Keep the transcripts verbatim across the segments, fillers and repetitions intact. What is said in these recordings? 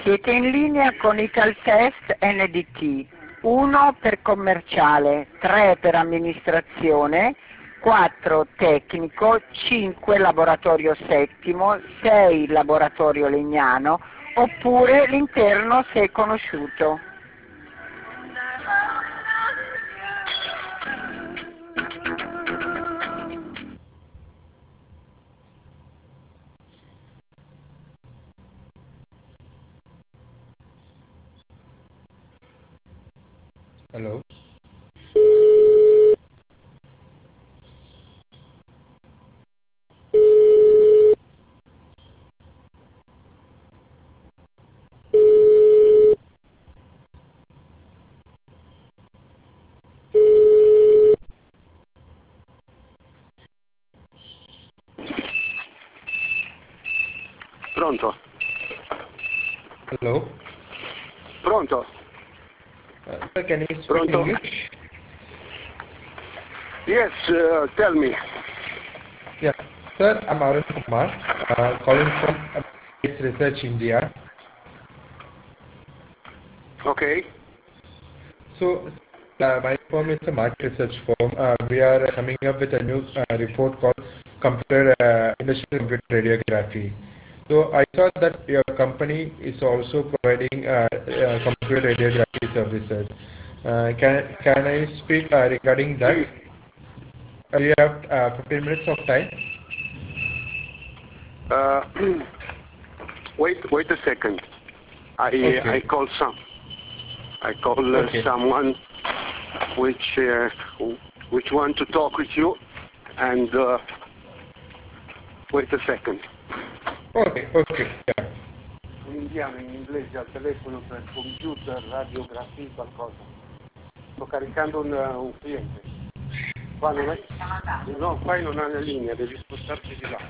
Siete in linea con Italtest N D T, uno per commerciale, tre per amministrazione, quattro tecnico, cinque laboratorio settimo, sei laboratorio Legnano, oppure l'interno se conosciuto. Hello. Pronto? Hello. Pronto? Uh, sir, can you speak Pronto? English? Yes, uh, tell me. Yeah. Sir, I'm Arun Kumar, uh, calling from Base Research India. Okay. So, uh, my firm is a market research firm. Uh, we are coming up with a new uh, report called Computer uh, Industrial Computer Radiography. So, I saw that your company is also providing uh, uh, computer radiography services. Uh, can can I speak uh, regarding that? Gee, Uh, you have uh, fifteen minutes of time. uh, wait, wait a second. I I Okay. call some. I call uh, Okay. someone which uh, which want to talk with you, and uh, wait a second. Okay. Okay. Yeah. Un indiano in inglese al telefono per computer, radiografia, qualcosa. Sto caricando un, un cliente. Qua non è. No, qua non ha la linea, devi spostarti di là.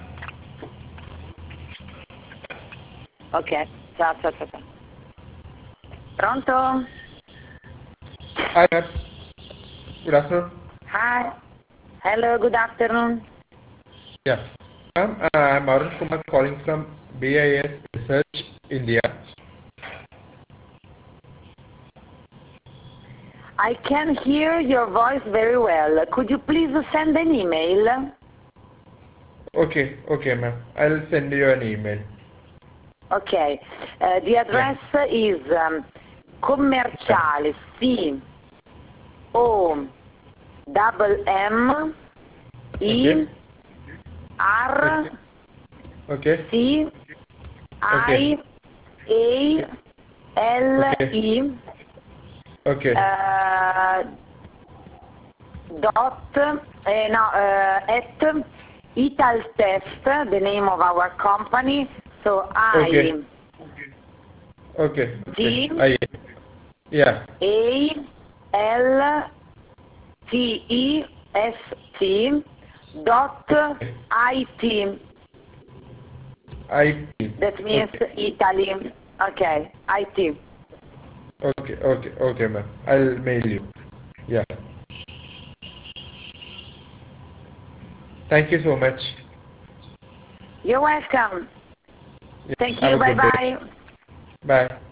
Ok, ciao, ciao, ciao. ciao. Pronto? Hi, ma'am. Good afternoon. Hi. Hello, good afternoon. Yeah. Ma'am, uh, I'm Arun Kumar calling from B I S Research India. I can hear your voice very well. Could you please send an email? Okay. Okay, ma'am. I'll send you an email. Okay. Uh, the address is um, commerciale C O double M Okay. I R Okay. C I Okay. A L Okay. I Okay. uh, dot uh, no, uh, at Italtest, the name of our company. So Okay. I Okay. Okay. T I, yeah. A L T E S T dot Okay. I T. I, That means okay. Italy. Okay, I T. Okay. Okay. Okay, ma'am. I'll mail you. Yeah. Thank you so much. You're welcome. Yeah. Thank Have you. a Bye good day. bye. Bye.